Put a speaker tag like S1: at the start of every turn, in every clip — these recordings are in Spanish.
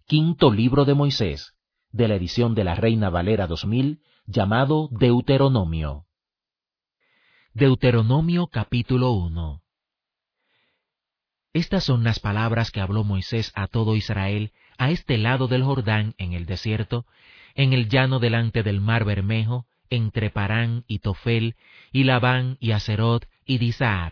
S1: Quinto libro de Moisés, de la edición de la Reina Valera 2000, llamado Deuteronomio.
S2: Deuteronomio capítulo 1. Estas son las palabras que habló Moisés a todo Israel a este lado del Jordán en el desierto, en el llano delante del mar Bermejo, entre Parán y Tofel, y Labán y Aserot y Disaab.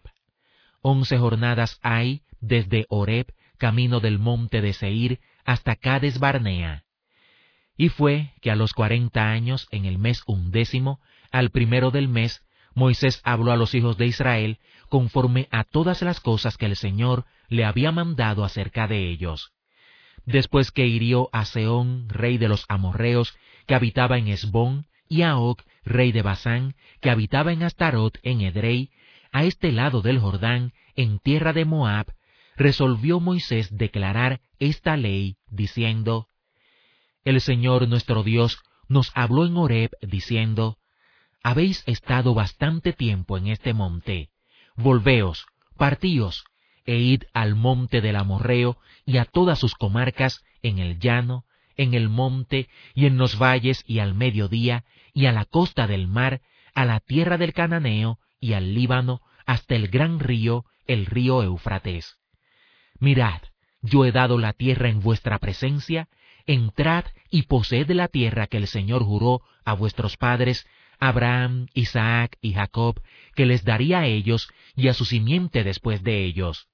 S2: 11 jornadas hay desde Horeb, camino del monte de Seir, hasta Cades Barnea. Y fue que a los 40 años, en el mes 11, al primero del mes, Moisés habló a los hijos de Israel conforme a todas las cosas que el Señor le había mandado acerca de ellos. Después que hirió a Sehón, rey de los amorreos, que habitaba en Hesbón, y a Og, rey de Basán, que habitaba en Astarot, en Edrei, a este lado del Jordán, en tierra de Moab, resolvió Moisés declarar esta ley, diciendo: El Señor nuestro Dios nos habló en Horeb, diciendo: Habéis estado bastante tiempo en este monte. Volveos, partíos, e id al monte del Amorreo y a todas sus comarcas, en el llano, en el monte y en los valles y al mediodía, y a la costa del mar, a la tierra del Cananeo y al Líbano, hasta el gran río, el río Éufrates. Mirad, yo he dado la tierra en vuestra presencia, entrad y poseed la tierra que el Señor juró a vuestros padres, Abraham, Isaac y Jacob, que les daría a ellos y a su simiente después de ellos.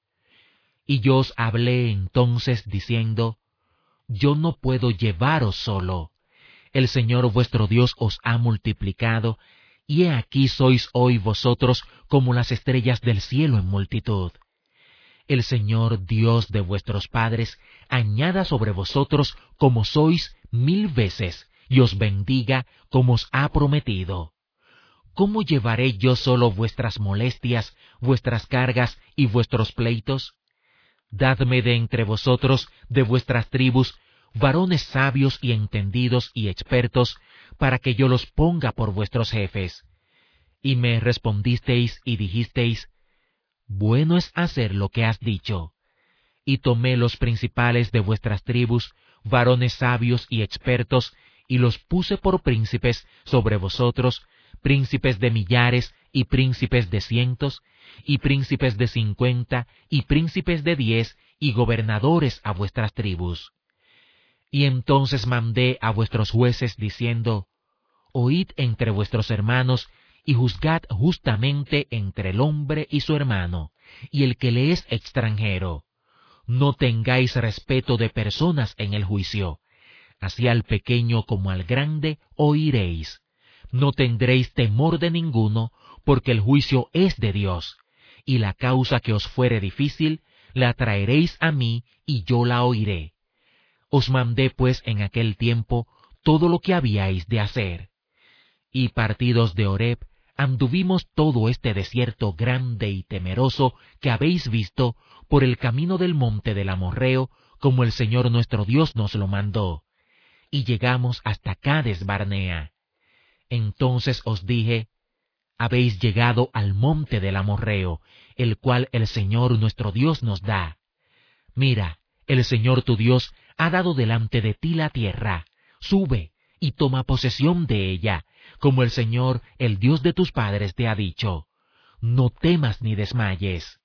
S2: Y yo os hablé entonces diciendo: Yo no puedo llevaros solo. El Señor vuestro Dios os ha multiplicado, y he aquí sois hoy vosotros como las estrellas del cielo en multitud. El Señor Dios de vuestros padres añada sobre vosotros como sois 1000 veces, y os bendiga como os ha prometido. ¿Cómo llevaré yo solo vuestras molestias, vuestras cargas y vuestros pleitos? Dadme de entre vosotros, de vuestras tribus, varones sabios y entendidos y expertos, para que yo los ponga por vuestros jefes. Y me respondisteis y dijisteis: Bueno es hacer lo que has dicho. Y tomé los principales de vuestras tribus, varones sabios y expertos, y los puse por príncipes sobre vosotros, príncipes de millares y príncipes de cientos, y príncipes de 50, y príncipes de 10, y gobernadores a vuestras tribus. Y entonces mandé a vuestros jueces diciendo: Oíd entre vuestros hermanos, y juzgad justamente entre el hombre y su hermano, y el que le es extranjero. No tengáis respeto de personas en el juicio. Así al pequeño como al grande oiréis. No tendréis temor de ninguno, porque el juicio es de Dios, y la causa que os fuere difícil, la traeréis a mí, y yo la oiré. Os mandé pues en aquel tiempo todo lo que habíais de hacer. Y partidos de Horeb, anduvimos todo este desierto grande y temeroso que habéis visto por el camino del monte del Amorreo, como el Señor nuestro Dios nos lo mandó. Y llegamos hasta Cades Barnea. Entonces os dije: Habéis llegado al monte del Amorreo, el cual el Señor nuestro Dios nos da. Mira, el Señor tu Dios ha dado delante de ti la tierra. Sube y toma posesión de ella, como el Señor, el Dios de tus padres, te ha dicho. No temas ni desmayes.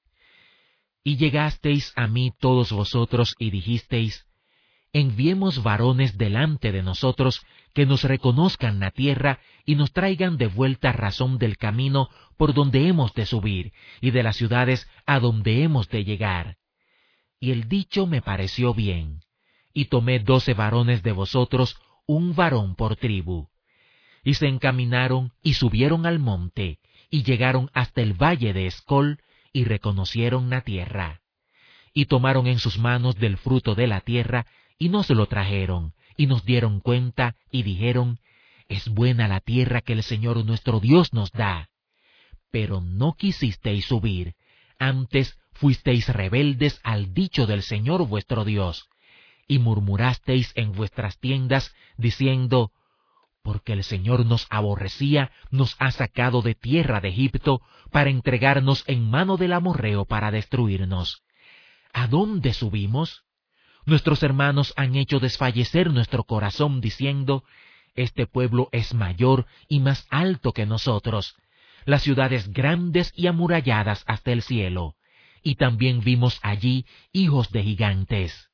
S2: Y llegasteis a mí todos vosotros y dijisteis: Enviemos varones delante de nosotros que nos reconozcan la tierra y nos traigan de vuelta razón del camino por donde hemos de subir y de las ciudades a donde hemos de llegar. Y el dicho me pareció bien, y tomé 12 varones de vosotros, un varón por tribu. Y se encaminaron y subieron al monte, y llegaron hasta el valle de Escol, y reconocieron la tierra. Y tomaron en sus manos del fruto de la tierra, y nos lo trajeron, y nos dieron cuenta, y dijeron: Es buena la tierra que el Señor nuestro Dios nos da. Pero no quisisteis subir, antes fuisteis rebeldes al dicho del Señor vuestro Dios, y murmurasteis en vuestras tiendas, diciendo: Porque el Señor nos aborrecía, nos ha sacado de tierra de Egipto, para entregarnos en mano del amorreo para destruirnos. ¿A dónde subimos? Nuestros hermanos han hecho desfallecer nuestro corazón diciendo, este pueblo es mayor y más alto que nosotros, las ciudades grandes y amuralladas hasta el cielo, y también vimos allí hijos de gigantes.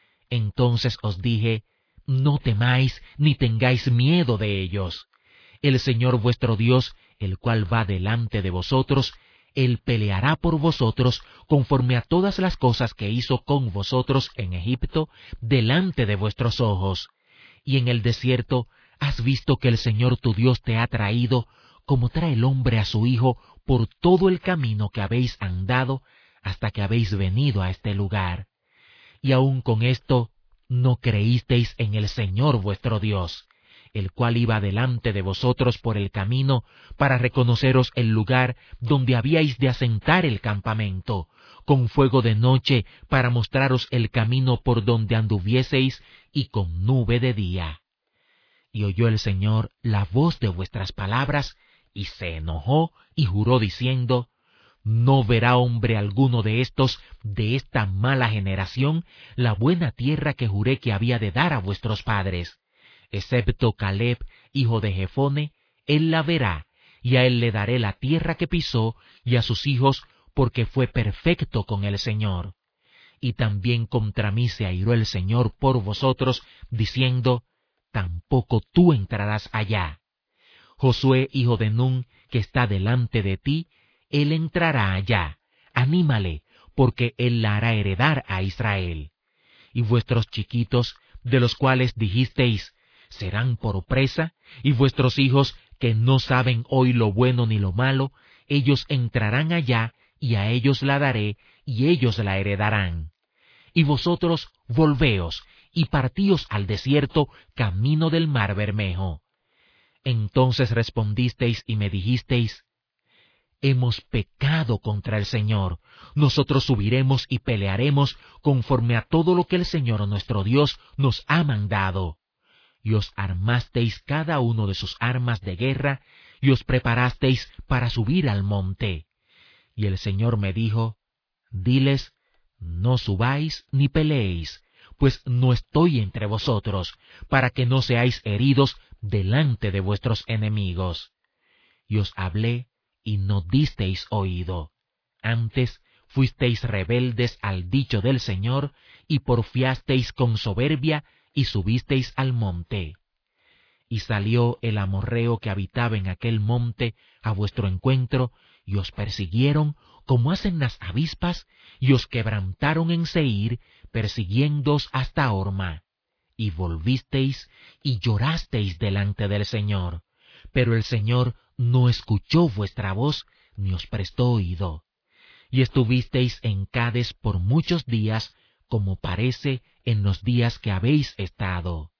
S2: Entonces os dije, no temáis ni tengáis miedo de ellos. El Señor vuestro Dios, el cual va delante de vosotros, Él peleará por vosotros conforme a todas las cosas que hizo con vosotros en Egipto, delante de vuestros ojos. Y en el desierto has visto que el Señor tu Dios te ha traído, como trae el hombre a su hijo, por todo el camino que habéis andado, hasta que habéis venido a este lugar. Y aun con esto, no creísteis en el Señor vuestro Dios, el cual iba delante de vosotros por el camino para reconoceros el lugar donde habíais de asentar el campamento, con fuego de noche para mostraros el camino por donde anduvieseis y con nube de día. Y oyó el Señor la voz de vuestras palabras, y se enojó y juró diciendo, no verá hombre alguno de estos, de esta mala generación, la buena tierra que juré que había de dar a vuestros padres. Excepto Caleb, hijo de Jefone, él la verá, y a él le daré la tierra que pisó, y a sus hijos, porque fue perfecto con el Señor. Y también contra mí se airó el Señor por vosotros, diciendo, tampoco tú entrarás allá. Josué, hijo de Nun, que está delante de ti, él entrará allá. Anímale, porque él la hará heredar a Israel. Y vuestros chiquitos, de los cuales dijisteis, serán por presa, y vuestros hijos, que no saben hoy lo bueno ni lo malo, ellos entrarán allá, y a ellos la daré, y ellos la heredarán. Y vosotros volveos, y partíos al desierto, camino del mar Bermejo. Entonces respondisteis y me dijisteis, hemos pecado contra el Señor, nosotros subiremos y pelearemos conforme a todo lo que el Señor nuestro Dios nos ha mandado. Y os armasteis cada uno de sus armas de guerra, y os preparasteis para subir al monte. Y el Señor me dijo, diles, no subáis ni peleéis, pues no estoy entre vosotros, para que no seáis heridos delante de vuestros enemigos. Y os hablé, y no disteis oído. Antes fuisteis rebeldes al dicho del Señor, y porfiasteis con soberbia, y subisteis al monte. Y salió el amorreo que habitaba en aquel monte a vuestro encuentro, y os persiguieron como hacen las avispas, y os quebrantaron en Seir, persiguiéndoos hasta Horma. Y volvisteis y llorasteis delante del Señor, pero el Señor no escuchó vuestra voz, ni os prestó oído. Y estuvisteis en Cades por muchos días, como parece en los días que habéis estado.